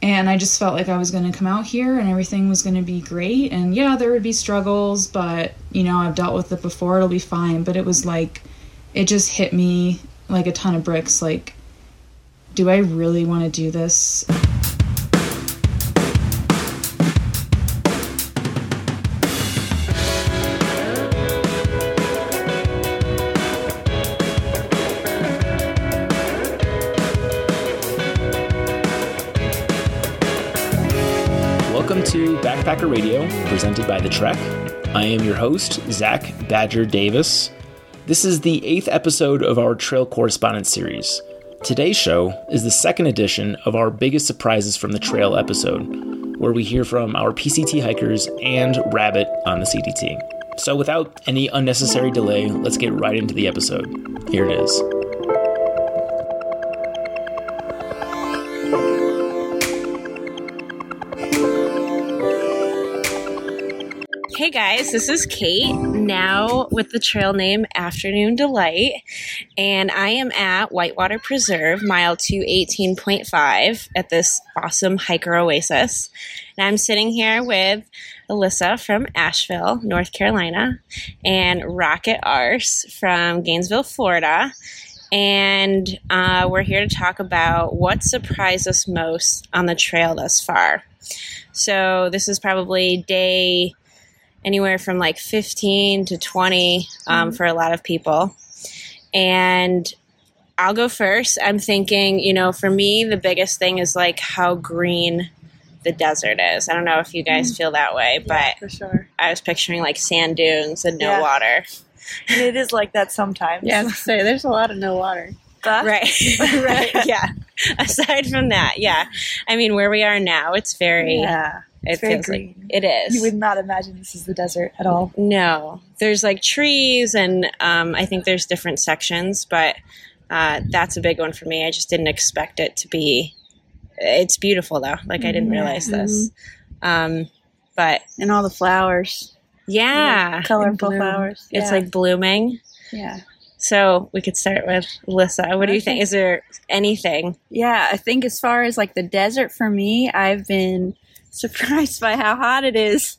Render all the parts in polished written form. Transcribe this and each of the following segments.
And I just felt like I was going to come out here and everything was going to be great. And yeah, there would be struggles, but, you know, I've dealt with it before. It'll be fine. But it was like, it just hit me like a ton of bricks. Like, do I really want to do this? Welcome to Backpacker Radio, presented by The Trek. I am your host, Zach Badger Davis. This is the 8th episode of our Trail Correspondence series. Today's show is the second edition of our Biggest Surprises from the Trail episode, where we hear from our PCT hikers and Rabbit on the CDT. So without any unnecessary delay, let's get right into the episode. Here it is. Hey guys, this is Kate, now with the trail name Afternoon Delight, and I am at Whitewater Preserve, mile 218.5 at this awesome hiker oasis. And I'm sitting here with Alyssa from Asheville, North Carolina, and Rocket Arse from Gainesville, Florida. And we're here to talk about what surprised us most on the trail thus far. So this is probably day anywhere from like 15 to 20 for a lot of people. And I'll go first. I'm thinking, you know, for me, the biggest thing is like how green the desert is. I don't know if you guys feel that way, but for sure. I was picturing like sand dunes and no water. And it is like that sometimes. Yeah, I was gonna say, there's a lot of no water. But Right. Right. Yeah. Aside from that, yeah. I mean, where we are now, it's very... yeah, It very feels green. like it is. You would not imagine this is the desert at all. No, there's like trees and I think there's different sections, but that's a big one for me. I just didn't expect it to be. It's beautiful though. Like I didn't realize this. But And all the flowers. yeah, Colorful bloom. flowers. it's like blooming. Yeah. So we could start with Alyssa. What do you think? Is there anything? Yeah, I think as far as like the desert for me, I've been surprised by how hot it is.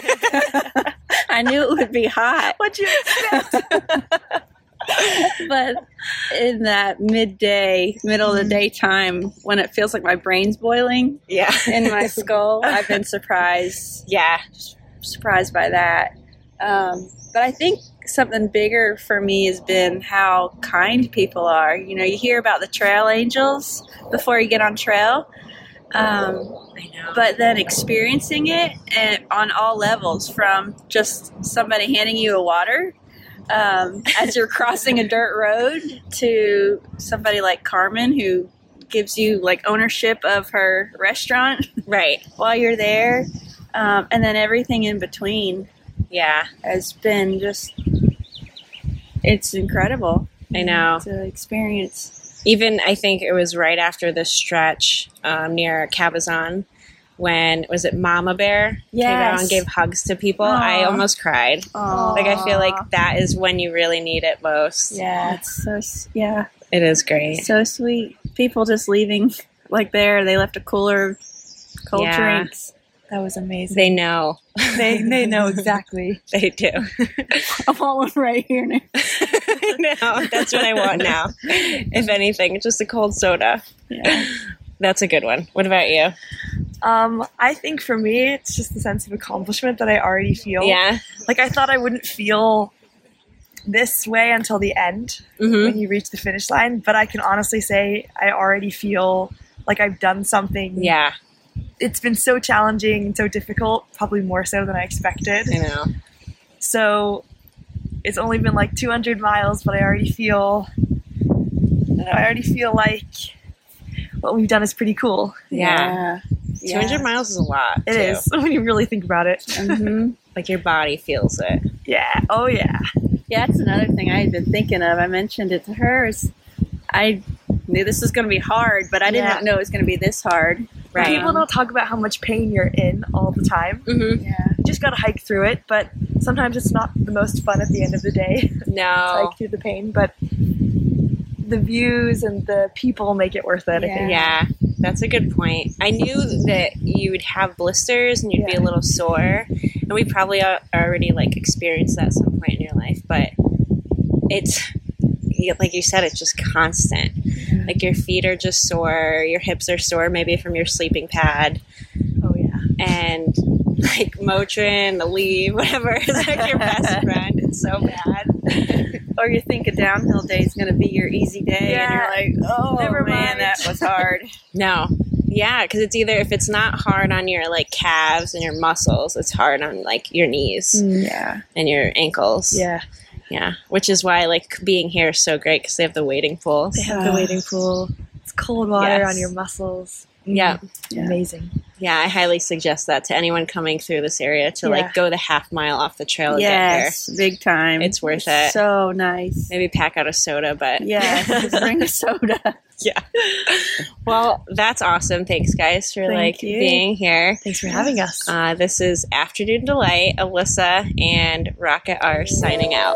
I knew it would be hot. What'd you expect? But in that middle of the daytime, when it feels like my brain's boiling Yeah. in my skull, I've been surprised Yeah. by that. But I think something bigger for me has been how kind people are. You know, you hear about the trail angels before you get on trail. I know. But then experiencing it and on all levels, from just somebody handing you a water as you're crossing a dirt road to somebody like Carmen who gives you like ownership of her restaurant Right. while you're there. And then everything in between Yeah. has been just, it's incredible I know. to experience. Even I think it was right after the stretch near Cabazon when, was it Mama Bear came out and Yes. gave hugs to people? I Aw. almost cried. Aw. Like I feel like that is when you really need it most. Yeah, it's so, yeah, It is great. so sweet. People just leaving, like they left a cooler of cold Yeah. drinks. That was amazing. They know. They know exactly. They do. I want one right here now. I know. That's what I want now. If anything, just a cold soda. Yeah. That's a good one. What about you? I think for me, it's just the sense of accomplishment that I already feel. Yeah. Like I thought I wouldn't feel this way until the end Mm-hmm. when you reach the finish line, but I can honestly say I already feel like I've done something. Yeah. It's been so challenging and so difficult, probably more so than I expected. I know. So it's only been like 200 miles, but I already feel like what we've done is pretty cool. Yeah. 200 miles is a lot. It too. is when you really think about it. Mm-hmm. Like your body feels it. Yeah. Oh yeah. Yeah, that's another thing I had been thinking of. I mentioned it to her. Is I knew this was going to be hard, but I did Yeah. not know it was going to be this hard. Right. People don't talk about how much pain you're in all the time. Mm-hmm. Yeah. You just gotta hike through it, but sometimes it's not the most fun at the end of the day to No. hike through the pain, but the views and the people make it worth it, I think. Yeah. That's a good point. I knew that you would have blisters and you'd be a little sore, and we probably already like experienced that at some point in your life, but it's like you said, it's just constant. Like your feet are just sore, your hips are sore, maybe from your sleeping pad. Oh yeah. And like Motrin, Aleve, whatever is like your best friend. It's so bad. Or you think a downhill day is going to be your easy day, and you're like, oh, Never man, mind. that was hard. No. Yeah, because it's either, if it's not hard on your like calves and your muscles, it's hard on like your knees Yeah. and your ankles. Yeah. Yeah, which is why like being here is so great, because they have the wading pools. They have the wading pool. It's cold water Yes. on your muscles. Yeah. Amazing. Yeah, I highly suggest that to anyone coming through this area to like go the half mile off the trail and Yes, big time. It's worth it. So nice. get here. Maybe pack out a soda, but Yeah, just bring a soda. yeah. Well, that's awesome. Thanks, guys, for Thank you. being here. Thanks for having us. This is Afternoon Delight. Alyssa and Rocket are signing out.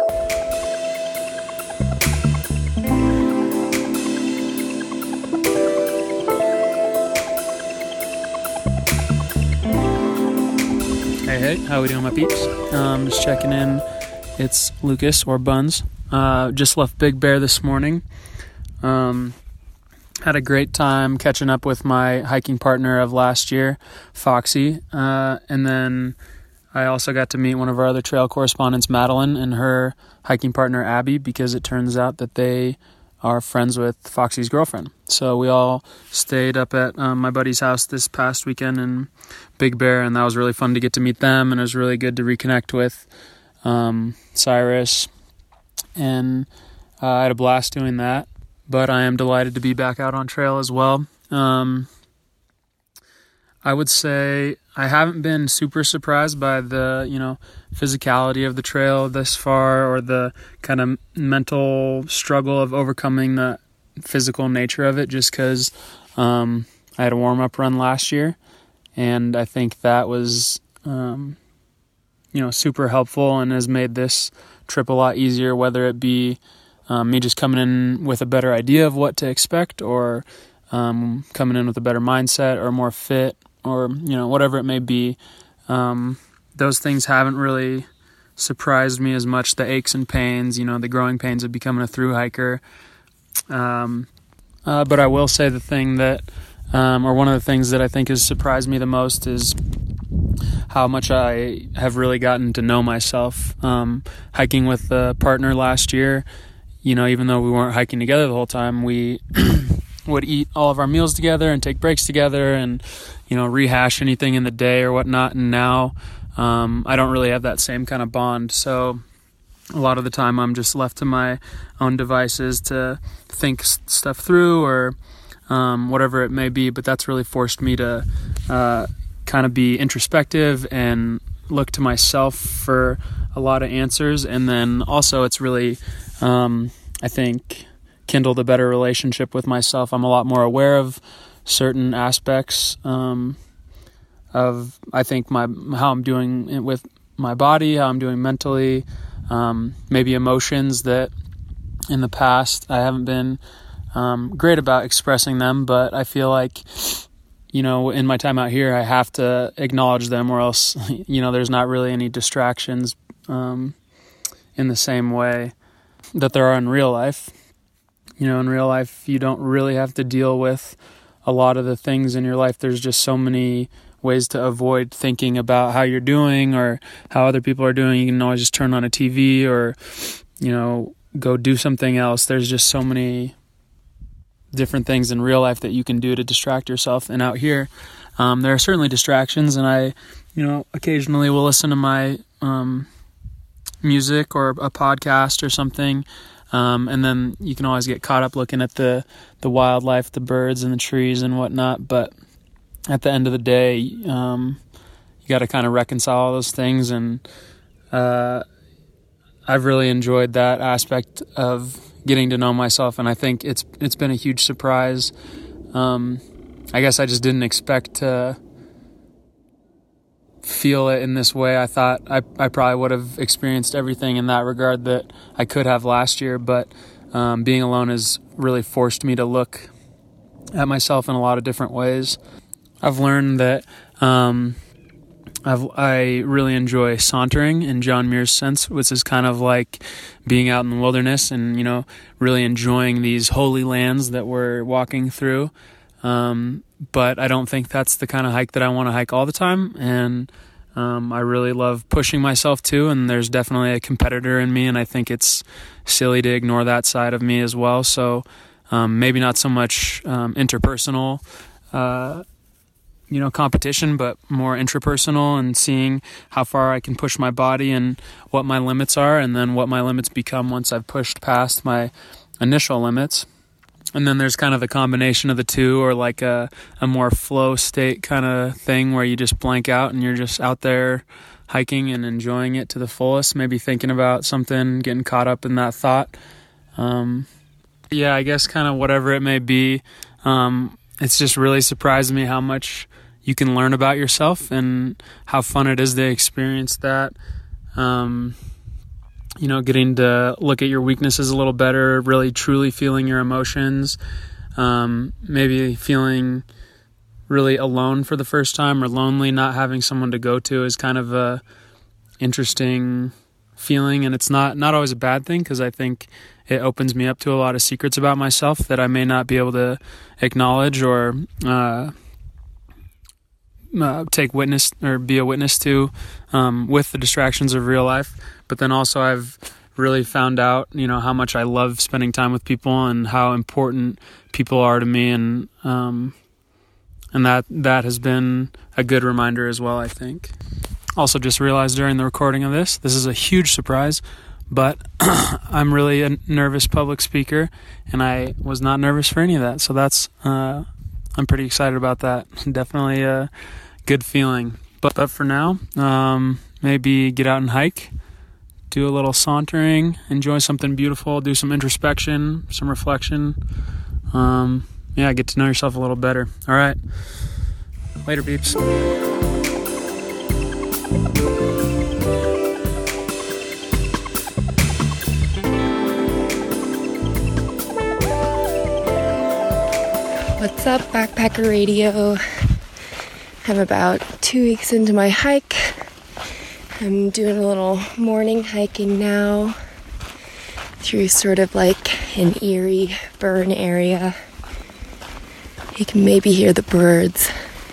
Hey, how we doing, my peeps? Just checking in. It's Lucas, or Buns. Just left Big Bear this morning. Had a great time catching up with my hiking partner of last year, Foxy. And then I also got to meet one of our other trail correspondents, Madeline, and her hiking partner, Abby, because it turns out that they are friends with Foxy's girlfriend. So we all stayed up at my buddy's house this past weekend in Big Bear, and that was really fun to get to meet them, and it was really good to reconnect with Cyrus, and I had a blast doing that. But I am delighted to be back out on trail as well. I would say I haven't been super surprised by the, physicality of the trail this far, or the kind of mental struggle of overcoming the physical nature of it, just because I had a warm-up run last year, and I think that was, super helpful and has made this trip a lot easier, whether it be me just coming in with a better idea of what to expect, or coming in with a better mindset, or more fit, or whatever it may be. Those things haven't really surprised me as much. The aches and pains, the growing pains of becoming a thru hiker. But I will say the thing that, or one of the things that I think has surprised me the most, is how much I have really gotten to know myself. Hiking with a partner last year, even though we weren't hiking together the whole time, we would eat all of our meals together and take breaks together, and rehash anything in the day or whatnot. And now I don't really have that same kind of bond, so a lot of the time I'm just left to my own devices to think stuff through, or whatever it may be. But that's really forced me to kind of be introspective and look to myself for a lot of answers. And then also it's really I think kindled a better relationship with myself. I'm a lot more aware of certain aspects of, I think, how I'm doing with my body, how I'm doing mentally, maybe emotions that in the past I haven't been great about expressing them, but I feel like, in my time out here, I have to acknowledge them, or else, there's not really any distractions in the same way that there are in real life. In real life, you don't really have to deal with a lot of the things in your life. There's just so many ways to avoid thinking about how you're doing or how other people are doing. You can always just turn on a TV, or, go do something else. There's just so many different things in real life that you can do to distract yourself. And out here, there are certainly distractions, and I, occasionally will listen to my music or a podcast or something. And then you can always get caught up looking at the wildlife, the birds and the trees and whatnot. But at the end of the day, you got to kind of reconcile all those things. And I've really enjoyed that aspect of getting to know myself. And I think it's been a huge surprise. I guess I just didn't expect to feel it in this way. I thought I probably would have experienced everything in that regard that I could have last year, but being alone has really forced me to look at myself in a lot of different ways. I've learned that I really enjoy sauntering in John Muir's sense, which is kind of like being out in the wilderness and, really enjoying these holy lands that we're walking through. But I don't think that's the kind of hike that I want to hike all the time. And I really love pushing myself too. And there's definitely a competitor in me. And I think it's silly to ignore that side of me as well. So maybe not so much interpersonal competition, but more intrapersonal, and seeing how far I can push my body and what my limits are, and then what my limits become once I've pushed past my initial limits. And then there's kind of the combination of the two, or like a more flow state kind of thing where you just blank out and you're just out there hiking and enjoying it to the fullest, maybe thinking about something, getting caught up in that thought. I guess kind of whatever it may be. It's just really surprised me how much you can learn about yourself and how fun it is to experience that. Getting to look at your weaknesses a little better, really truly feeling your emotions, maybe feeling really alone for the first time or lonely, not having someone to go to is kind of a interesting feeling. And it's not always a bad thing, because I think it opens me up to a lot of secrets about myself that I may not be able to acknowledge or take witness or be a witness to with the distractions of real life. But then also I've really found out, how much I love spending time with people and how important people are to me. And that has been a good reminder as well, I think. Also just realized during the recording of this is a huge surprise, but I'm really a nervous public speaker, and I was not nervous for any of that. So that's, I'm pretty excited about that. Definitely a good feeling. But for now, maybe get out and hike, do a little sauntering, enjoy something beautiful, do some introspection, some reflection. Get to know yourself a little better. All right. Later, peeps. What's up, Backpacker Radio? I'm about 2 weeks into my hike. I'm doing a little morning hiking now through sort of like an eerie burn area. You can maybe hear the birds.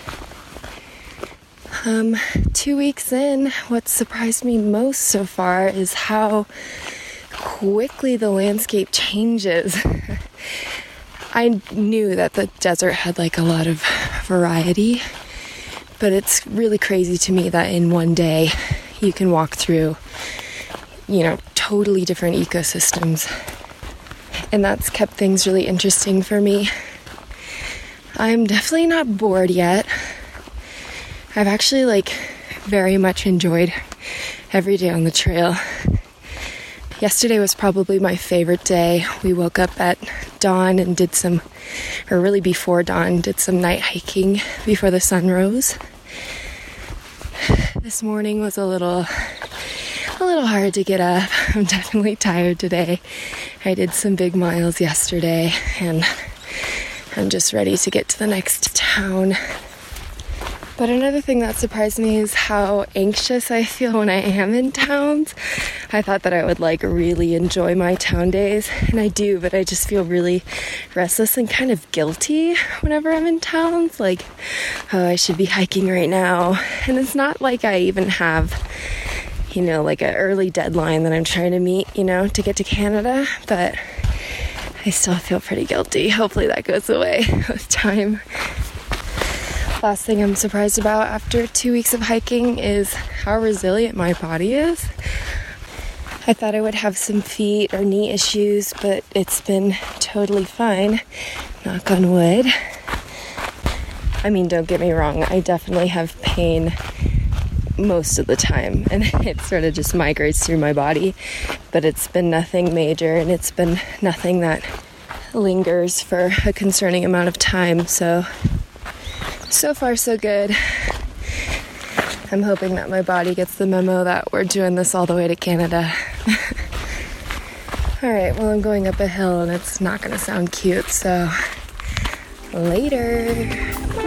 2 weeks in, what surprised me most so far is how quickly the landscape changes. I knew that the desert had like a lot of variety, but it's really crazy to me that in one day you can walk through, totally different ecosystems. And that's kept things really interesting for me. I'm definitely not bored yet. I've actually very much enjoyed every day on the trail. Yesterday was probably my favorite day. We woke up at dawn and before dawn, did some night hiking before the sun rose. This morning was a little hard to get up. I'm definitely tired today. I did some big miles yesterday, and I'm just ready to get to the next town. But another thing that surprised me is how anxious I feel when I am in towns. I thought that I would really enjoy my town days, and I do, but I just feel really restless and kind of guilty whenever I'm in towns. I should be hiking right now. And it's not like I even have, an early deadline that I'm trying to meet, to get to Canada, but I still feel pretty guilty. Hopefully that goes away with time. Last thing I'm surprised about after 2 weeks of hiking is how resilient my body is. I thought I would have some feet or knee issues, but it's been totally fine. Knock on wood. Don't get me wrong, I definitely have pain most of the time, and it sort of just migrates through my body, but it's been nothing major, and it's been nothing that lingers for a concerning amount of time, so far so good. I'm hoping that my body gets the memo that we're doing this all the way to Canada. Alright, well, I'm going up a hill and it's not going to sound cute, so Later.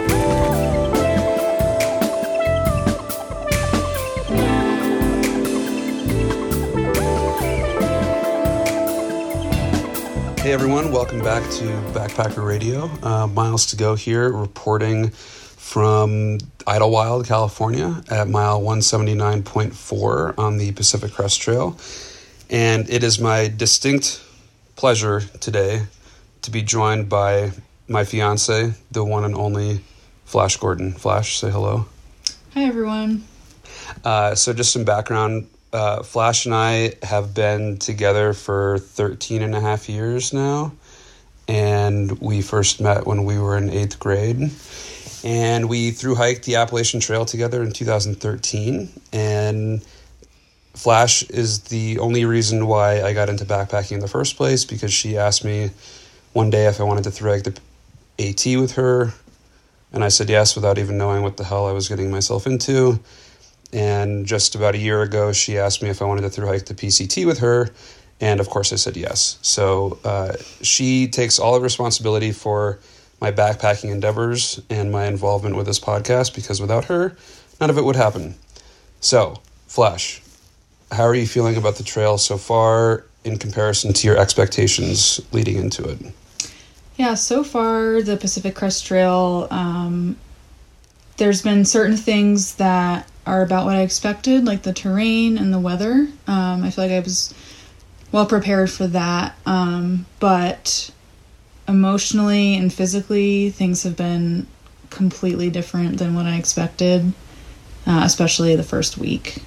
Hey everyone, welcome back to Backpacker Radio. Miles to go here, reporting from Idlewild, California at mile 179.4 on the Pacific Crest Trail. And it is my distinct pleasure today to be joined by my fiance, the one and only Flash Gordon. Flash, say hello. Hi, everyone. So just some background. Flash and I have been together for 13 and a half years now, and we first met when we were in 8th grade, and we thru-hiked the Appalachian Trail together in 2013, and Flash is the only reason why I got into backpacking in the first place, because she asked me one day if I wanted to thru-hike the AT with her, and I said yes without even knowing what the hell I was getting myself into. And just about a year ago, she asked me if I wanted to thru-hike the PCT with her, and of course I said yes. So she takes all the responsibility for my backpacking endeavors and my involvement with this podcast, because without her, none of it would happen. So, Flash, how are you feeling about the trail so far in comparison to your expectations leading into it? Yeah, so far, the Pacific Crest Trail, there's been certain things that are about what I expected, like the terrain and the weather. I feel like I was well prepared for that. But emotionally and physically, things have been completely different than what I expected, especially the first week.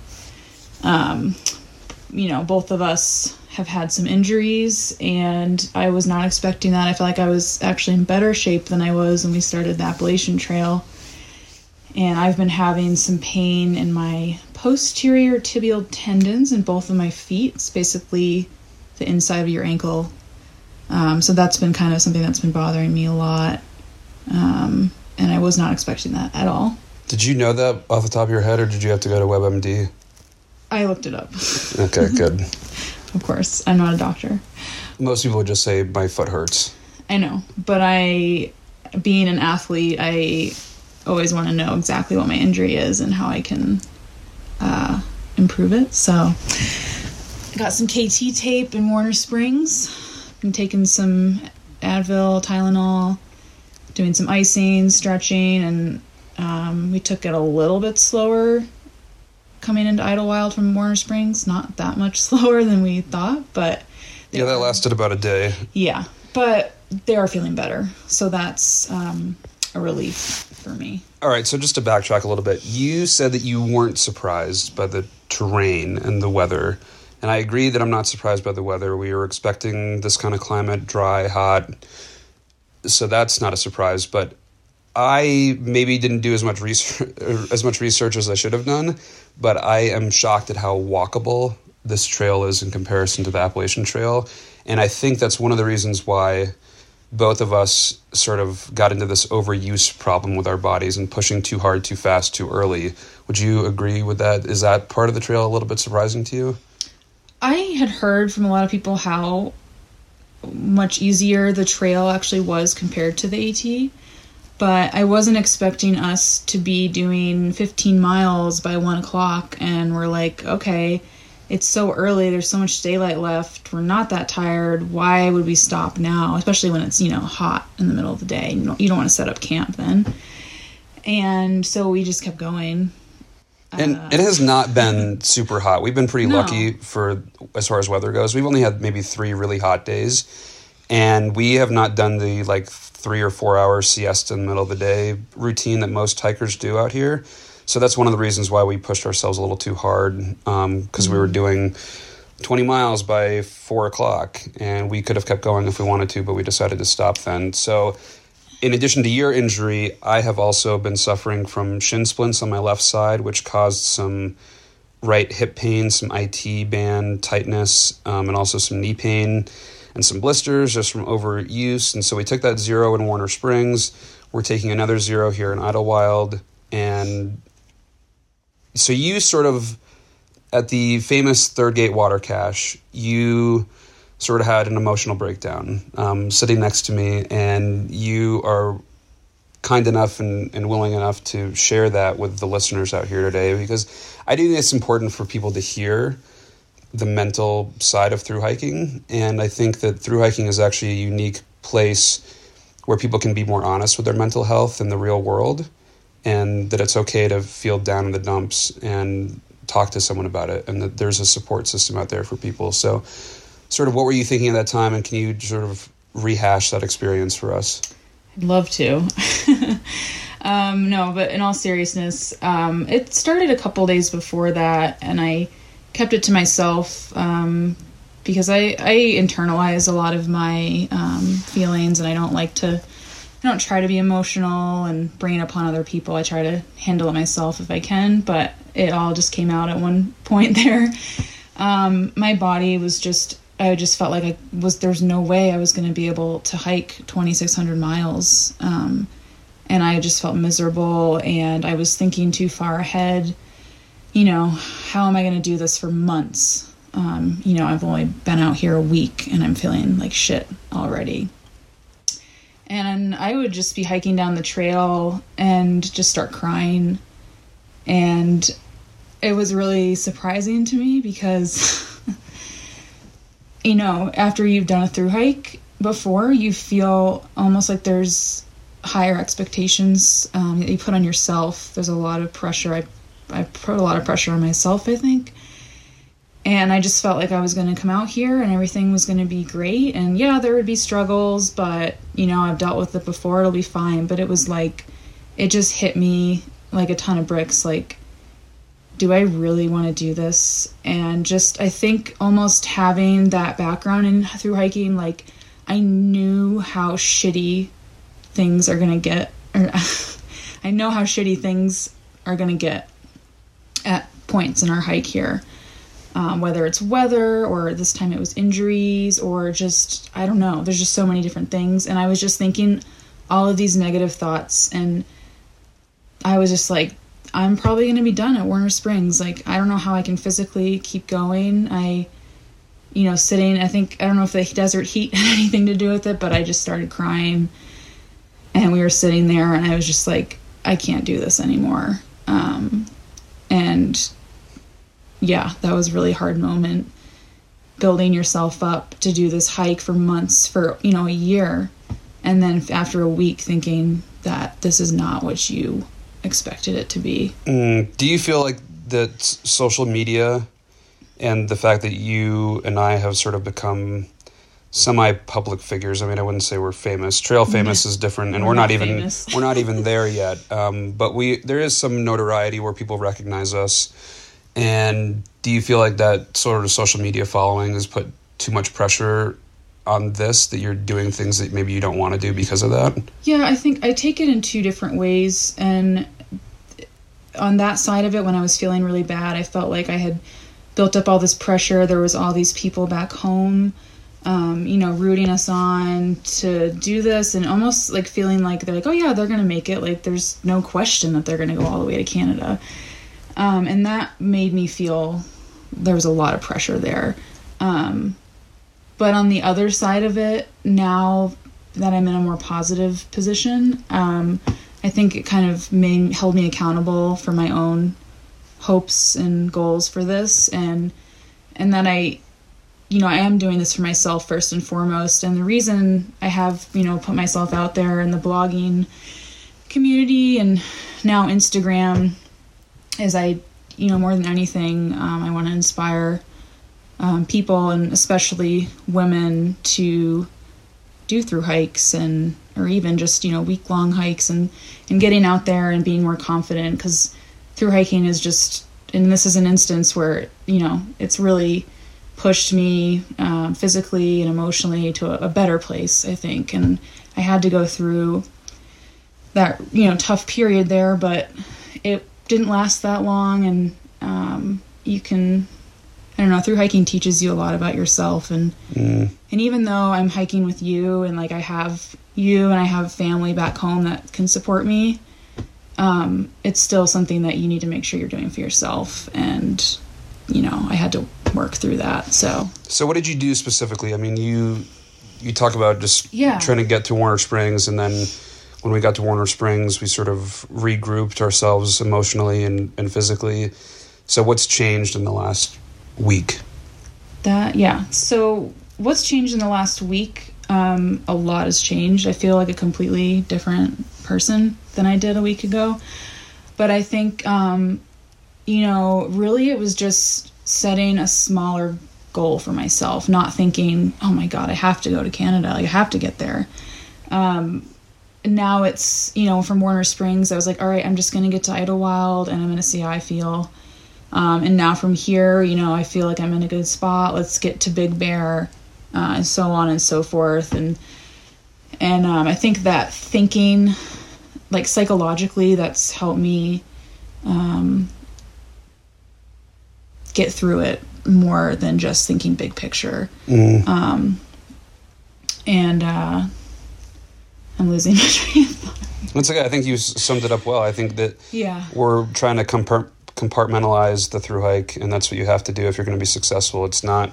Both of us have had some injuries, and I was not expecting that. I feel like I was actually in better shape than I was when we started the Appalachian Trail. And I've been having some pain in my posterior tibial tendons in both of my feet. It's basically the inside of your ankle. So that's been kind of something that's been bothering me a lot. And I was not expecting that at all. Did you know that off the top of your head, or did you have to go to WebMD? I looked it up. Okay, good. Of course, I'm not a doctor. Most people would just say, my foot hurts. I know, but being an athlete, I always want to know exactly what my injury is and how I can improve it. So I got some KT tape in Warner Springs. Been taking some Advil, Tylenol, doing some icing, stretching, and we took it a little bit slower coming into Idlewild from Warner Springs. Not that much slower than we thought, but yeah, that lasted about a day. Yeah, but they are feeling better, so that's a relief for me. All right, so just to backtrack a little bit, you said that you weren't surprised by the terrain and the weather, and I agree that I'm not surprised by the weather. We were expecting this kind of climate, dry, hot, so that's not a surprise, but I maybe didn't do as much research as I should have done, but I am shocked at how walkable this trail is in comparison to the Appalachian Trail, and I think that's one of the reasons why both of us sort of got into this overuse problem with our bodies and pushing too hard, too fast, too early. Would you agree with that? Is that part of the trail a little bit surprising to you? I had heard from a lot of people how much easier the trail actually was compared to the AT, but I wasn't expecting us to be doing 15 miles by 1 o'clock, and we're like, okay, it's so early, there's so much daylight left, we're not that tired, why would we stop now? Especially when it's, hot in the middle of the day. You don't want to set up camp then. And so we just kept going. And it has not been super hot. We've been pretty lucky for as far as weather goes. We've only had maybe 3 really hot days, and we have not done the 3 or 4 hour siesta in the middle of the day routine that most hikers do out here. So that's one of the reasons why we pushed ourselves a little too hard, because we were doing 20 miles by 4 o'clock, and we could have kept going if we wanted to, but we decided to stop then. So in addition to your injury, I have also been suffering from shin splints on my left side, which caused some right hip pain, some IT band tightness, and also some knee pain and some blisters just from overuse. And so we took that 0 in Warner Springs. We're taking another 0 here in Idlewild. And so you sort of, at the famous Third Gate water cache, you sort of had an emotional breakdown sitting next to me, and you are kind enough and willing enough to share that with the listeners out here today, because I do think it's important for people to hear the mental side of thru hiking. And I think that thru hiking is actually a unique place where people can be more honest with their mental health in the real world, and that it's okay to feel down in the dumps and talk to someone about it, and that there's a support system out there for people. So sort of what were you thinking at that time, and can you sort of rehash that experience for us? I'd love to. No, but in all seriousness, it started a couple days before that, and I kept it to myself because I internalize a lot of my feelings, and I don't try to be emotional and bring it upon other people. I try to handle it myself if I can, but it all just came out at one point there. My body was I just felt like there's no way I was going to be able to hike 2,600 miles. And I just felt miserable, and I was thinking too far ahead. How am I going to do this for months? I've only been out here a week, and I'm feeling like shit already. And I would just be hiking down the trail and just start crying. And it was really surprising to me because, after you've done a thru hike before, you feel almost like there's higher expectations that you put on yourself. There's a lot of pressure. I put a lot of pressure on myself, I think. And I just felt like I was going to come out here and everything was going to be great. And yeah, there would be struggles, but, I've dealt with it before. It'll be fine. But it was like, it just hit me like a ton of bricks. Like, do I really want to do this? And just, I think almost having that background in thru hiking, like, I knew how shitty things are going to get. I know how shitty things are going to get at points in our hike here. Whether it's weather, or this time it was injuries, or just, I don't know. There's just so many different things. And I was just thinking all of these negative thoughts. And I was just like, I'm probably going to be done at Warner Springs. Like, I don't know how I can physically keep going. Sitting, I don't know if the desert heat had anything to do with it, but I just started crying. And we were sitting there, and I was just like, I can't do this anymore. And yeah, that was a really hard moment, building yourself up to do this hike for months, for, a year. And then after a week thinking that this is not what you expected it to be. Do you feel like that social media and the fact that you and I have sort of become semi-public figures, I mean, I wouldn't say we're famous. Trail famous is different, and we're not even there yet. But there is some notoriety where people recognize us. And do you feel like that sort of social media following has put too much pressure on this, that you're doing things that maybe you don't want to do because of that? Yeah, I think I take it in two different ways. And on that side of it, when I was feeling really bad, I felt like I had built up all this pressure. There was all these people back home, rooting us on to do this, and almost like feeling like they're like, oh yeah, they're going to make it. Like, there's no question that they're going to go all the way to Canada. And that made me feel there was a lot of pressure there. But on the other side of it, now that I'm in a more positive position, I think it kind of held me accountable for my own hopes and goals for this. And that I am doing this for myself first and foremost. And the reason I have, put myself out there in the blogging community and now Instagram is more than anything, I want to inspire people, and especially women, to do thru hikes or even just, week-long hikes and getting out there and being more confident, because thru hiking is just, and this is an instance where, it's really pushed me physically and emotionally to a better place, I think. And I had to go through that, tough period there, but it didn't last that long. And thru hiking teaches you a lot about yourself. And even though I'm hiking with you, and like I have you and I have family back home that can support me, it's still something that you need to make sure you're doing for yourself. And I had to work through that. So what did you do specifically? I mean, you talk about just trying to get to Warner Springs, and then when we got to Warner Springs, we sort of regrouped ourselves emotionally and physically. So what's changed in the last week? So what's changed in the last week? A lot has changed. I feel like a completely different person than I did a week ago. But I think, really it was just setting a smaller goal for myself, not thinking, oh my God, I have to go to Canada. Like, I have to get there. Now it's, from Warner Springs, I was like, all right, I'm just going to get to Idlewild and I'm going to see how I feel. And now from here, I feel like I'm in a good spot. Let's get to Big Bear, and so on and so forth. And I think that thinking, like psychologically, that's helped me get through it more than just thinking big picture. I'm losing my train of thought. That's okay. I think you summed it up well. I think that we're trying to compartmentalize the thru hike, and that's what you have to do if you're going to be successful. It's not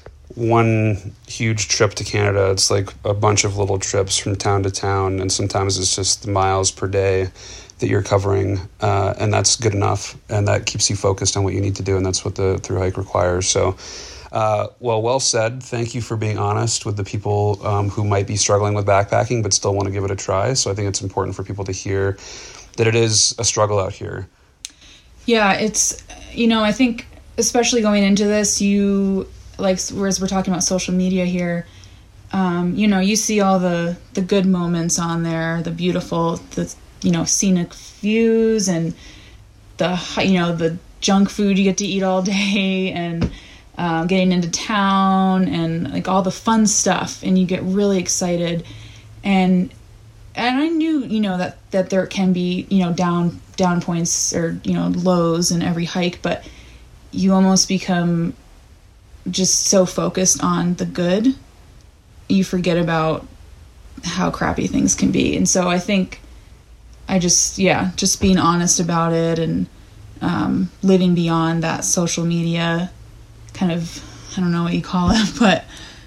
one huge trip to Canada. It's like a bunch of little trips from town to town, and sometimes it's just the miles per day that you're covering, and that's good enough, and that keeps you focused on what you need to do, and that's what the thru hike requires. So well said. Thank you for being honest with the people who might be struggling with backpacking but still want to give it a try. So I think it's important for people to hear that it is a struggle out here. Yeah, it's, I think especially going into this, whereas we're talking about social media here, you see all the good moments on there, the beautiful, scenic views and the junk food you get to eat all day and getting into town and like all the fun stuff, and you get really excited. And I knew, that there can be, down points or, lows in every hike, but you almost become just so focused on the good, you forget about how crappy things can be. And so I think I just being honest about it and living beyond that social media kind of, I don't know what you call it, but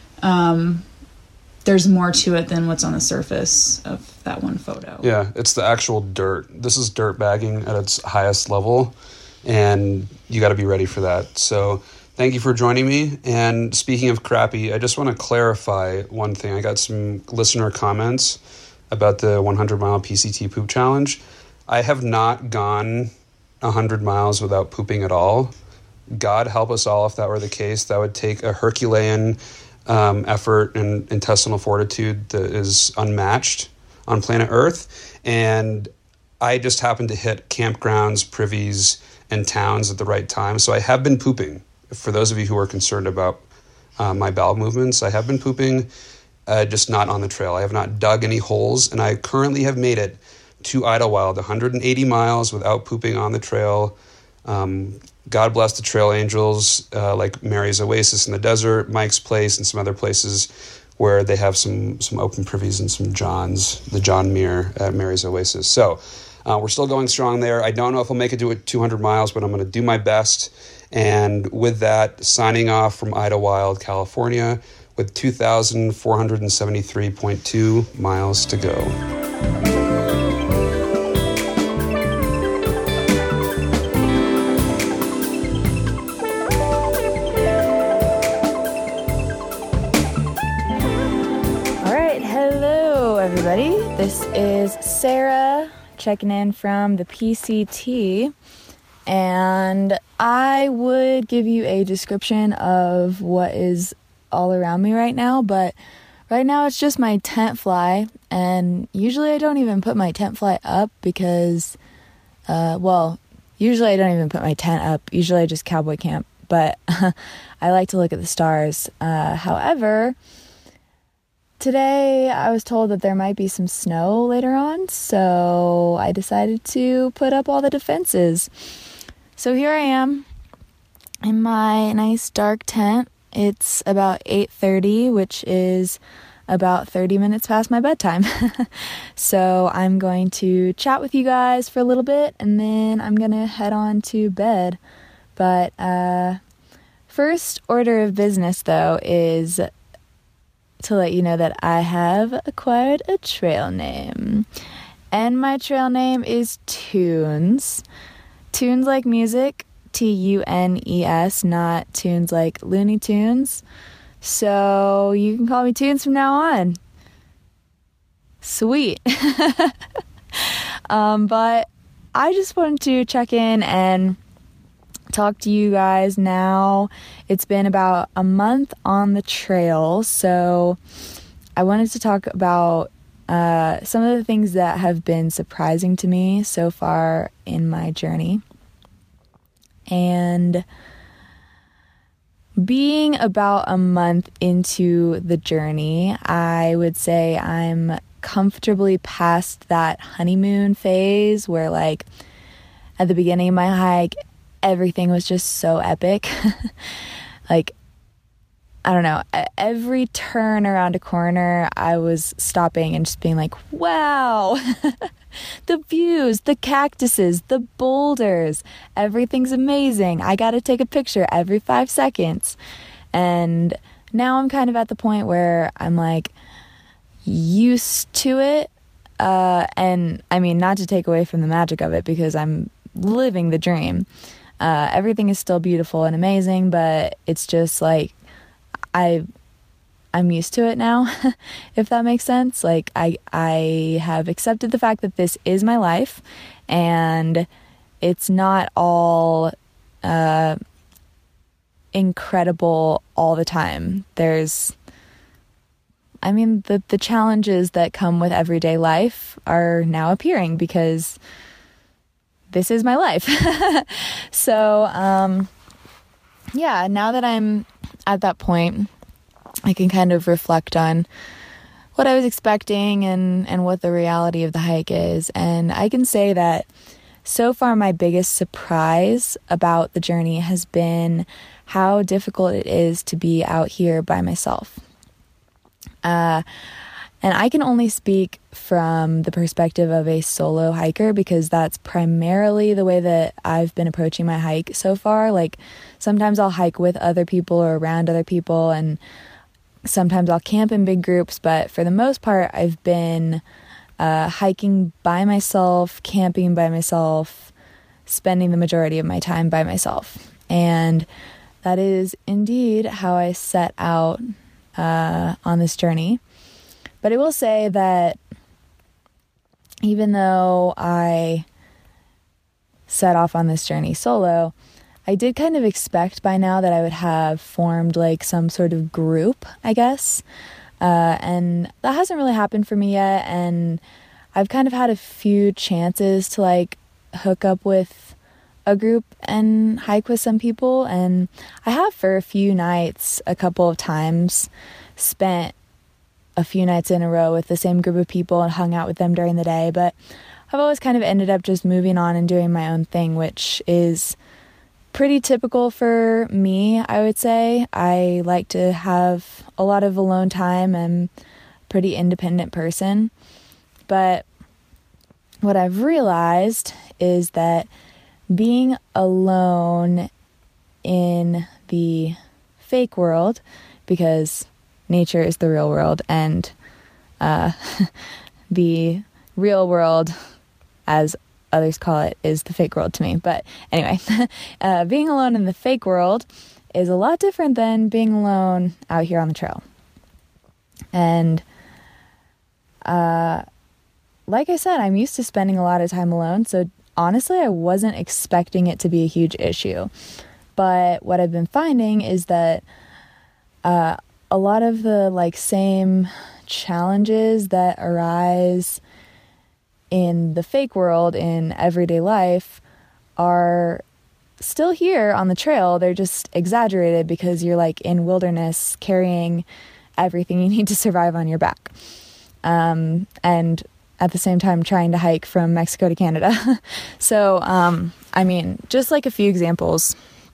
there's more to it than what's on the surface of that one photo. Yeah, it's the actual dirt. This is dirt bagging at its highest level, and you got to be ready for that. So thank you for joining me. And speaking of crappy, I just want to clarify one thing. I got some listener comments about the 100-mile PCT poop challenge. I have not gone 100 miles without pooping at all. God help us all if that were the case. That would take a Herculean effort and intestinal fortitude that is unmatched on planet Earth. And I just happened to hit campgrounds, privies, and towns at the right time. So I have been pooping. For those of you who are concerned about my bowel movements, I have been pooping, just not on the trail. I have not dug any holes, and I currently have made it to Idlewild, 180 miles without pooping on the trail. God bless the trail angels, like Mary's Oasis in the desert, Mike's Place, and some other places where they have some open privies and some Johns, the John Muir at Mary's Oasis. So we're still going strong there. I don't know if I'll make it to 200 miles, but I'm going to do my best. And with that, signing off from Idlewild, California, with 2,473.2 miles to go. Everybody, this is Sarah checking in from the PCT, and I would give you a description of what is all around me right now, but right now it's just my tent fly, and usually I don't even put my tent fly up because, usually I don't even put my tent up, usually I just cowboy camp, but I like to look at the stars. However, today I was told that there might be some snow later on, so I decided to put up all the defenses. So here I am in my nice dark tent. It's about 8:30, which is about 30 minutes past my bedtime. So I'm going to chat with you guys for a little bit, and then I'm going to head on to bed. But first order of business, though, is to let you know that I have acquired a trail name. And my trail name is Tunes. Tunes like music, Tunes, not tunes like Looney Tunes. So you can call me Tunes from now on. Sweet. But I just wanted to check in and talk to you guys now. It's been about a month on the trail, so I wanted to talk about some of the things that have been surprising to me so far in my journey. And being about a month into the journey, I would say I'm comfortably past that honeymoon phase where, like, at the beginning of my hike, everything was just so epic. Like, I don't know, every turn around a corner, I was stopping and just being like, wow, the views, the cactuses, the boulders, everything's amazing. I gotta take a picture every 5 seconds. And now I'm kind of at the point where I'm like used to it. And I mean, not to take away from the magic of it, because I'm living the dream. Everything is still beautiful and amazing, but it's just like I'm used to it now, if that makes sense. Like, I have accepted the fact that this is my life, and it's not all incredible all the time. There's, I mean, the challenges that come with everyday life are now appearing because this is my life. So, yeah, now that I'm at that point, I can kind of reflect on what I was expecting and what the reality of the hike is. And I can say that so far my biggest surprise about the journey has been how difficult it is to be out here by myself. And I can only speak from the perspective of a solo hiker, because that's primarily the way that I've been approaching my hike so far. Like, sometimes I'll hike with other people or around other people, and sometimes I'll camp in big groups, but for the most part, I've been hiking by myself, camping by myself, spending the majority of my time by myself. And that is indeed how I set out on this journey. But I will say that even though I set off on this journey solo, I did kind of expect by now that I would have formed like some sort of group, I guess. And that hasn't really happened for me yet. And I've kind of had a few chances to like hook up with a group and hike with some people. And I have for a few nights, a couple of times, spent a few nights in a row with the same group of people and hung out with them during the day. But I've always kind of ended up just moving on and doing my own thing, which is pretty typical for me, I would say. I like to have a lot of alone time. I'm a pretty independent person. But what I've realized is that being alone in the fake world, because nature is the real world, and the real world, as others call it, is the fake world to me. But anyway, being alone in the fake world is a lot different than being alone out here on the trail. And like I said, I'm used to spending a lot of time alone, so honestly, I wasn't expecting it to be a huge issue. But what I've been finding is that a lot of the like same challenges that arise in the fake world in everyday life are still here on the trail. They're just exaggerated because you're like in wilderness carrying everything you need to survive on your back. And at the same time trying to hike from Mexico to Canada. So, I mean, just like a few examples,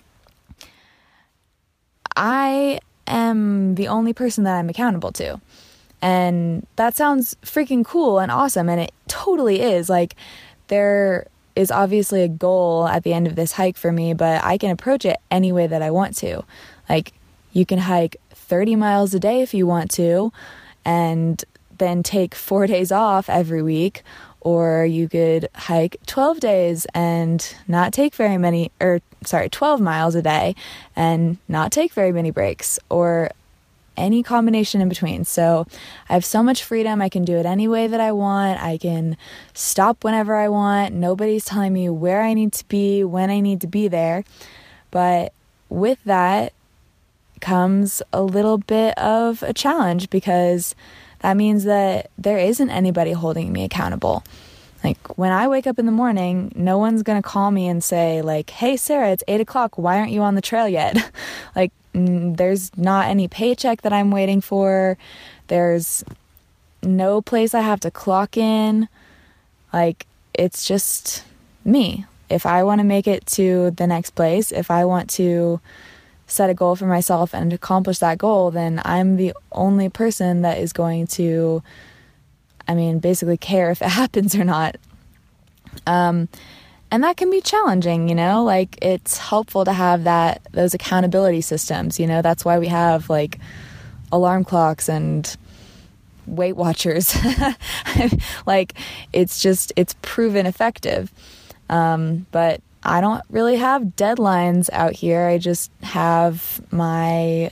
I am the only person that I'm accountable to. And that sounds freaking cool and awesome, and it totally is. Like, there is obviously a goal at the end of this hike for me, but I can approach it any way that I want to. Like, you can hike 30 miles a day if you want to, and then take 4 days off every week, Or you could hike 12 days and not take 12 miles a day and not take very many breaks, or any combination in between. So I have so much freedom. I can do it any way that I want. I can stop whenever I want. Nobody's telling me where I need to be, when I need to be there. But with that comes a little bit of a challenge, because that means that there isn't anybody holding me accountable. Like, when I wake up in the morning, no one's going to call me and say, like, hey, Sarah, it's 8 o'clock. Why aren't you on the trail yet? Like, there's not any paycheck that I'm waiting for. There's no place I have to clock in. Like, it's just me. If I want to make it to the next place, if I want to set a goal for myself and accomplish that goal, then I'm the only person that is going to, basically care if it happens or not. And that can be challenging, like, it's helpful to have those accountability systems, that's why we have like alarm clocks and Weight Watchers. Like, it's proven effective. But I don't really have deadlines out here. I just have my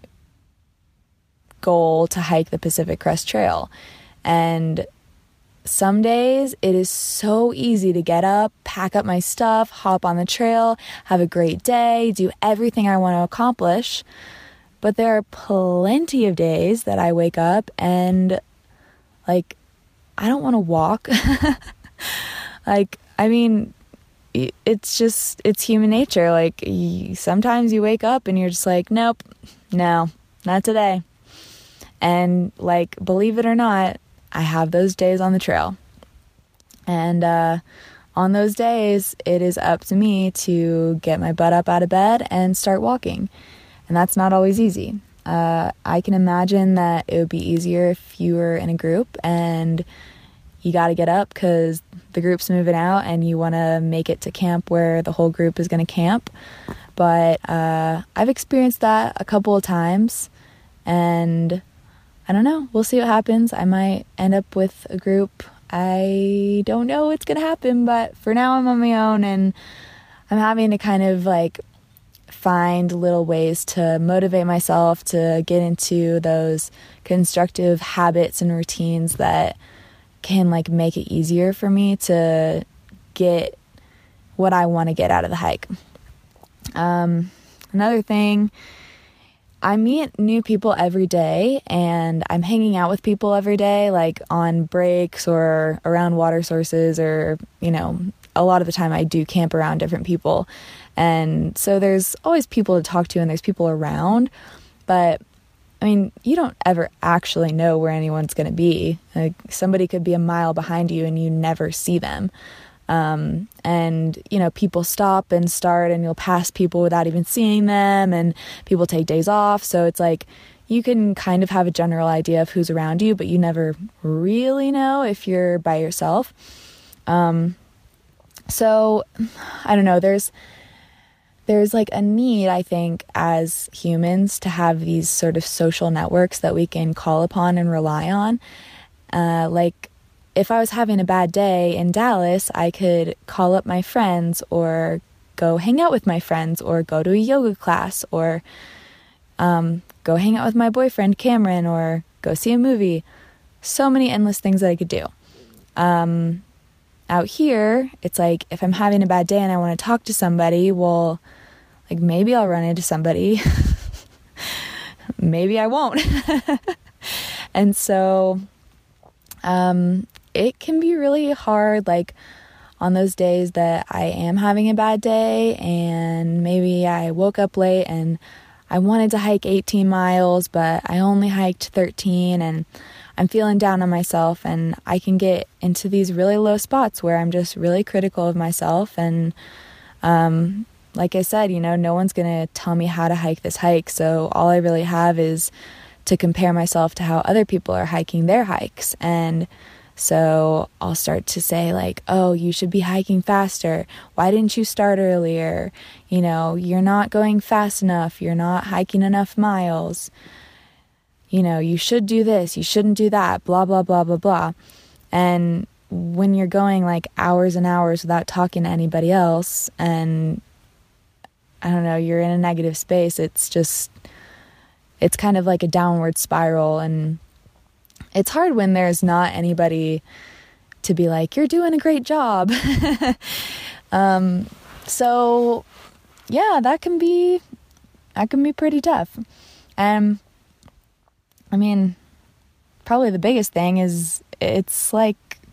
goal to hike the Pacific Crest Trail. And some days it is so easy to get up, pack up my stuff, hop on the trail, have a great day, do everything I want to accomplish. But there are plenty of days that I wake up and, like, I don't want to walk. It's human nature. Like, sometimes you wake up and you're just like, nope, no, not today. And, like, believe it or not, I have those days on the trail. And on those days, it is up to me to get my butt up out of bed and start walking. And that's not always easy. I can imagine that it would be easier if you were in a group and you got to get up because the group's moving out and you want to make it to camp where the whole group is going to camp. But I've experienced that a couple of times, and I don't know. We'll see what happens. I might end up with a group. I don't know what's going to happen, but for now I'm on my own, and I'm having to kind of like find little ways to motivate myself to get into those constructive habits and routines that can like make it easier for me to get what I want to get out of the hike. Another thing, I meet new people every day, and I'm hanging out with people every day, like on breaks or around water sources, or, a lot of the time I do camp around different people. And so there's always people to talk to and there's people around, but you don't ever actually know where anyone's going to be. Like, somebody could be a mile behind you and you never see them. And people stop and start, and you'll pass people without even seeing them, and people take days off. So it's like, you can kind of have a general idea of who's around you, but you never really know if you're by yourself. So I don't know, there's like a need, I think, as humans to have these sort of social networks that we can call upon and rely on. Like, if I was having a bad day in Dallas, I could call up my friends or go hang out with my friends or go to a yoga class or go hang out with my boyfriend, Cameron, or go see a movie. So many endless things that I could do. Out here, it's like, if I'm having a bad day and I want to talk to somebody, well, like, maybe I'll run into somebody. Maybe I won't. And so it can be really hard, like, on those days that I am having a bad day and maybe I woke up late and I wanted to hike 18 miles, but I only hiked 13, and I'm feeling down on myself, and I can get into these really low spots where I'm just really critical of myself. And like I said, no one's going to tell me how to hike this hike, so all I really have is to compare myself to how other people are hiking their hikes. And so I'll start to say, like, oh, you should be hiking faster. Why didn't you start earlier? You're not going fast enough. You're not hiking enough miles. You should do this. You shouldn't do that. Blah, blah, blah, blah, blah. And when you're going like hours and hours without talking to anybody else, and I don't know, you're in a negative space, it's kind of like a downward spiral, and it's hard when there's not anybody to be like, you're doing a great job. So yeah, that can be pretty tough. And I mean, probably the biggest thing is it's like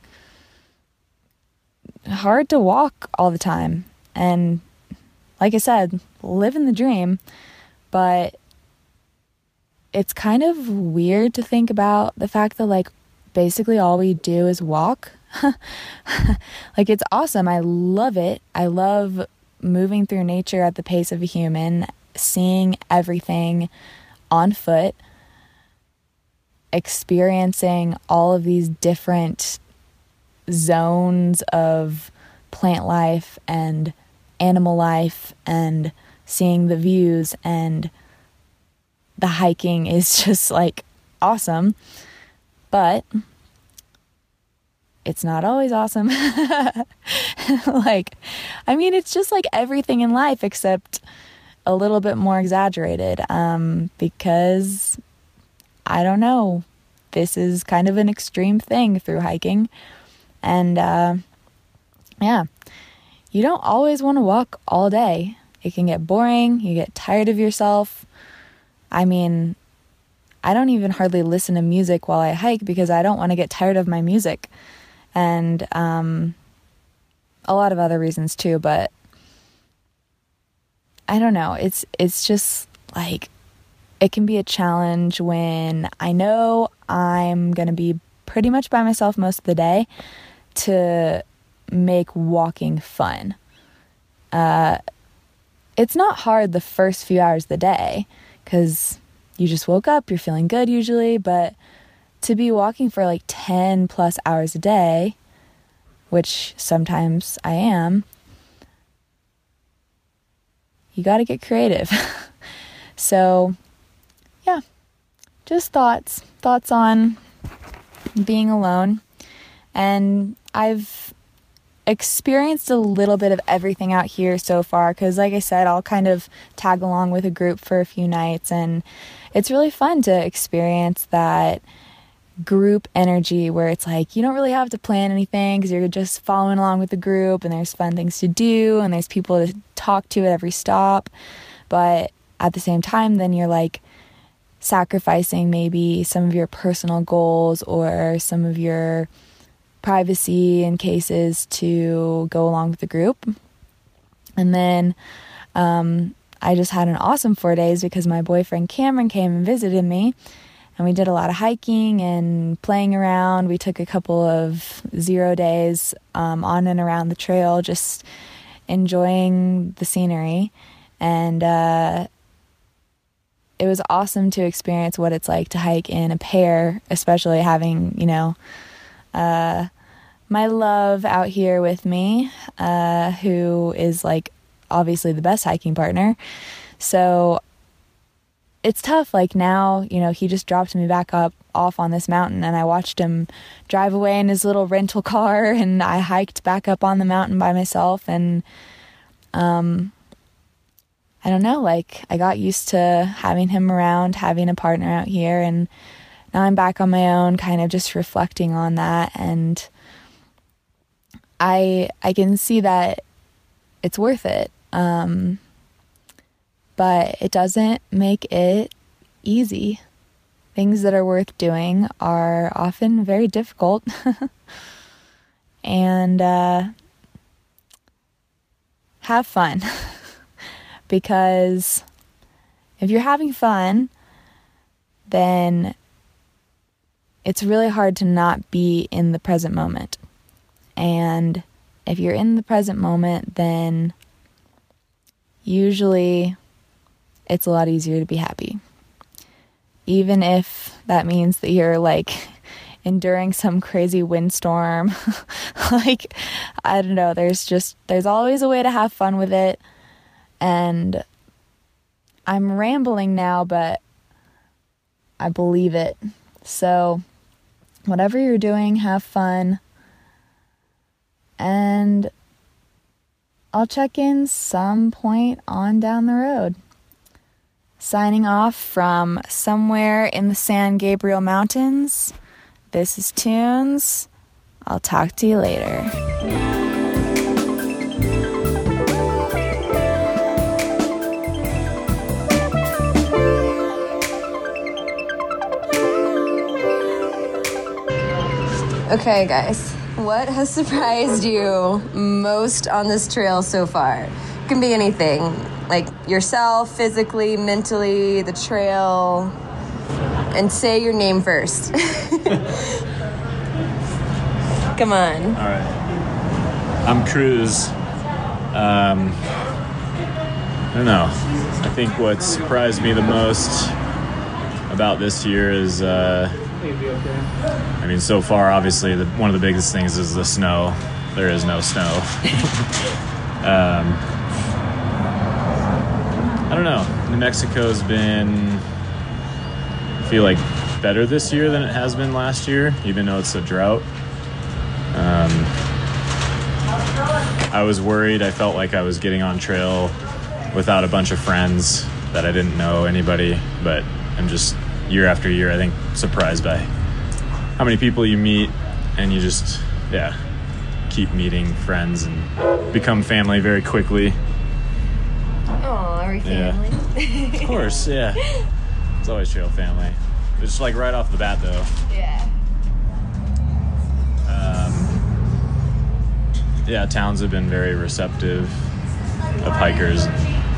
hard to walk all the time. And like I said, living the dream, but it's kind of weird to think about the fact that like basically all we do is walk. Like, it's awesome. I love it. I love moving through nature at the pace of a human, seeing everything on foot, experiencing all of these different zones of plant life and animal life, and seeing the views, and the hiking is just like awesome. But it's not always awesome. Like, I mean, it's just like everything in life except a little bit more exaggerated, because I don't know, this is kind of an extreme thing through hiking. And yeah, you don't always want to walk all day. It can get boring. You get tired of yourself. I mean, I don't even hardly listen to music while I hike because I don't want to get tired of my music. And a lot of other reasons too, but I don't know. It's just like, it can be a challenge when I know I'm going to be pretty much by myself most of the day, to make walking fun. It's not hard the first few hours of the day because you just woke up, you're feeling good usually, but to be walking for like 10 plus hours a day, which sometimes I am, you got to get creative. So yeah, just thoughts on being alone. And I've experienced a little bit of everything out here so far, because like I said, I'll kind of tag along with a group for a few nights, and it's really fun to experience that group energy where it's like you don't really have to plan anything because you're just following along with the group, and there's fun things to do, and there's people to talk to at every stop. But at the same time, then you're like sacrificing maybe some of your personal goals or some of your privacy in cases to go along with the group. And then I just had an awesome 4 days because my boyfriend Cameron came and visited me, and we did a lot of hiking and playing around. We took a couple of 0 days on and around the trail, just enjoying the scenery. And it was awesome to experience what it's like to hike in a pair, especially having, you know, my love out here with me, who is like obviously the best hiking partner. So it's tough. Like now, you know, he just dropped me back off on this mountain, and I watched him drive away in his little rental car, and I hiked back up on the mountain by myself. And I don't know, like I got used to having him around, having a partner out here, and now I'm back on my own, kind of just reflecting on that. And I can see that it's worth it. But it doesn't make it easy. Things that are worth doing are often very difficult. And have fun. Because if you're having fun, then it's really hard to not be in the present moment. And if you're in the present moment, then usually it's a lot easier to be happy. Even if that means that you're like enduring some crazy windstorm. Like, I don't know, there's always a way to have fun with it. And I'm rambling now, but I believe it. So whatever you're doing, have fun. and I'll check in some point on down the road. Signing off from somewhere in the San Gabriel Mountains, this is Tunes. I'll talk to you later. Okay, guys, what has surprised you most on this trail so far? It can be anything, like yourself, physically, mentally, the trail, and say your name first. Come on. All right. I'm Cruz. I don't know. I think what surprised me the most about this year is, so far, obviously, one of the biggest things is the snow. There is no snow. I don't know. New Mexico's been, I feel like, better this year than it has been last year, even though it's a drought. I was worried. I felt like I was getting on trail without a bunch of friends that I didn't know anybody, but I'm just, year after year, I think, surprised by how many people you meet, and you just, keep meeting friends and become family very quickly. Oh, are we family? Yeah. Of course, yeah. It's always trail family. It's just like right off the bat, though. Yeah. Towns have been very receptive of hikers.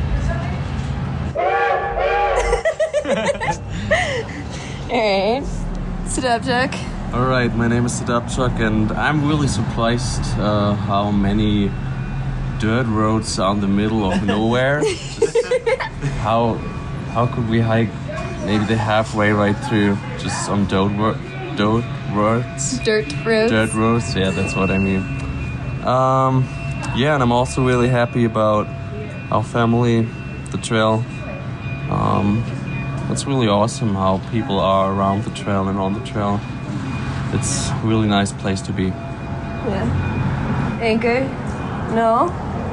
All right. Sedapchuk. All right, my name is Sedapchuk, and I'm really surprised how many dirt roads are in the middle of nowhere. How could we hike maybe the halfway right through just on dirt roads? Dirt roads, yeah, that's what I mean. And I'm also really happy about our family, the trail. It's really awesome how people are around the trail and on the trail. It's a really nice place to be. Yeah. Anchor? No?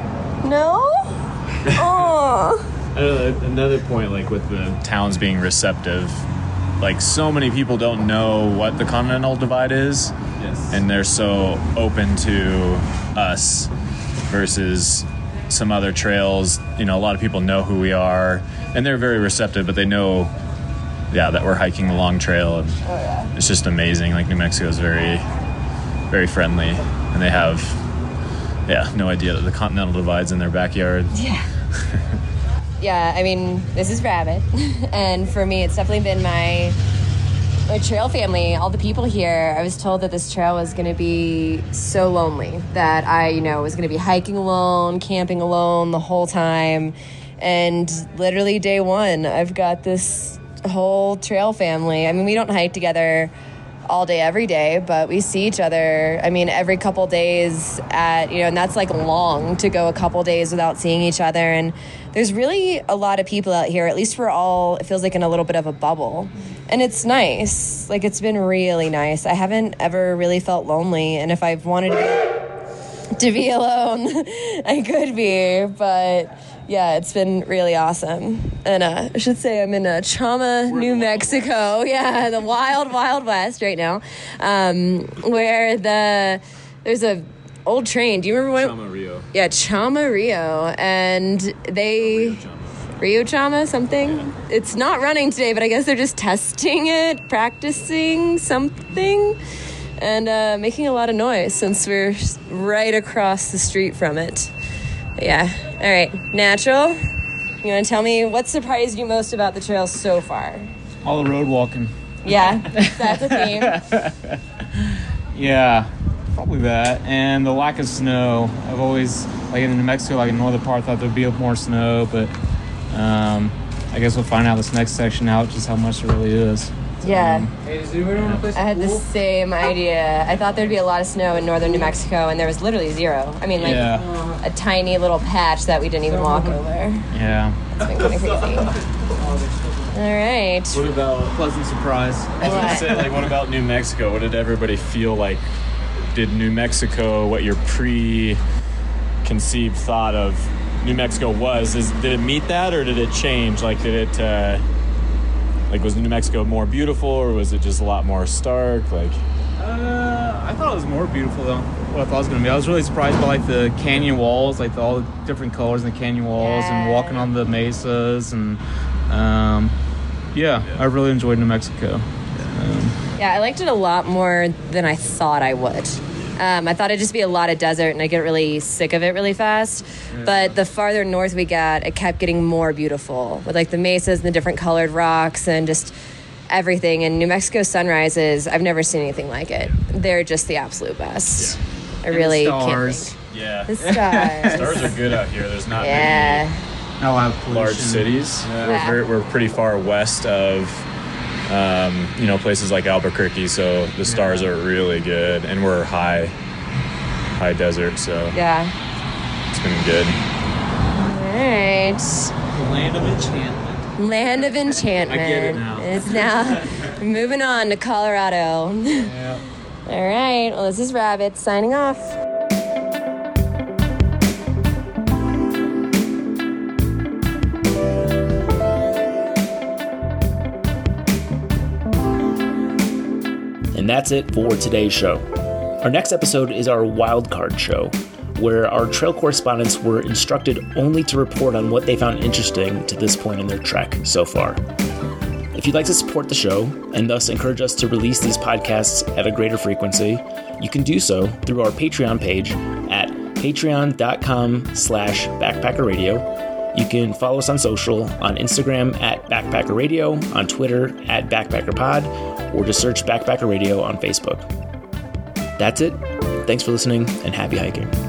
Oh. Another point, like with the towns being receptive, like so many people don't know what the Continental Divide is. Yes. And they're so open to us versus some other trails. A lot of people know who we are, and they're very receptive, but they know, that we're hiking the long trail. And it's just amazing. Like New Mexico is very, very friendly, and they have, no idea that the Continental Divide's in their backyard. Yeah. Yeah, this is Rabbit, and for me, it's definitely been my trail family, all the people here. I was told that this trail was going to be so lonely, that I, was going to be hiking alone, camping alone the whole time, and literally day one, I've got this whole trail family. We don't hike together all day, every day, but we see each other, every couple days and that's like long to go a couple days without seeing each other. And there's really a lot of people out here, at least we're all, it feels like in a little bit of a bubble. And it's nice. Like, it's been really nice. I haven't ever really felt lonely. And if I've wanted to be alone, I could be, but yeah, it's been really awesome. And I should say I'm in Chama, New Mexico. Yeah, the wild, wild west right now, where there's a old train. Do you remember what? Chama Rio. Yeah, Chama Rio. And Rio Chama something? Yeah. It's not running today, but I guess they're just testing it, practicing something, and making a lot of noise since we're right across the street from it. Yeah. All right. Natural, you want to tell me what surprised you most about the trail so far? All the road walking. Yeah, that's a theme. Yeah, probably that. And the lack of snow. I've always, like in New Mexico, like in the northern part, thought there'd be more snow, but I guess we'll find out this next section out just how much there really is. Yeah. Hey, does anybody want to play some pool? I had the same idea. I thought there'd be a lot of snow in northern New Mexico, and there was literally zero. A tiny little patch that we didn't even walk over. Yeah. It's been kind of crazy. All right. What about pleasant surprise? I was going to say, what about New Mexico? What did everybody feel like did New Mexico what your preconceived thought of New Mexico was? Did it meet that, or did it change? Like, did it was New Mexico more beautiful, or was it just a lot more stark? Like, I thought it was more beautiful than what I thought it was going to be. I was really surprised by like the canyon walls, like all the different colors in the canyon walls, and walking on the mesas, and I really enjoyed New Mexico. I liked it a lot more than I thought I would. I thought it'd just be a lot of desert, and I'd get really sick of it really fast. But the farther north we got, it kept getting more beautiful with like the mesas and the different colored rocks and just everything. And New Mexico sunrises, I've never seen anything like it. They're just the absolute best. I really can't think. Yeah. The stars. Stars are good out here. There's not many large cities. We're pretty far west of places like Albuquerque, so the stars are really good, and we're high desert, so it's been good. All right. Land of enchantment. Land of enchantment. I get it now. It's now moving on to Colorado. Yeah. All right. Well, this is Rabbit signing off. And that's it for today's show. Our next episode is our wildcard show, where our trail correspondents were instructed only to report on what they found interesting to this point in their trek so far. If you'd like to support the show, and thus encourage us to release these podcasts at a greater frequency, you can do so through our Patreon page at patreon.com/backpackerradio. You can follow us on social, on Instagram at Backpacker Radio, on Twitter at BackpackerPod, or just search Backpacker Radio on Facebook. That's it. Thanks for listening, and happy hiking.